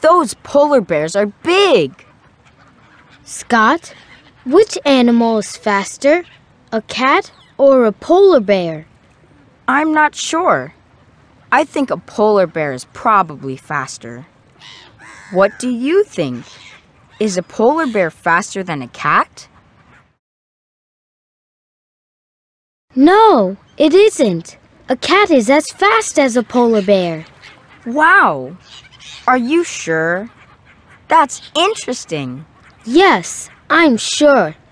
Those polar bears are big. Scott, which animal is faster, a cat or a polar bear? I'm not sure. I think a polar bear is probably faster. What do you think? Is a polar bear faster than a cat? No, it isn't. A cat is as fast as a polar bear. Wow! Are you sure? That's interesting. Yes, I'm sure.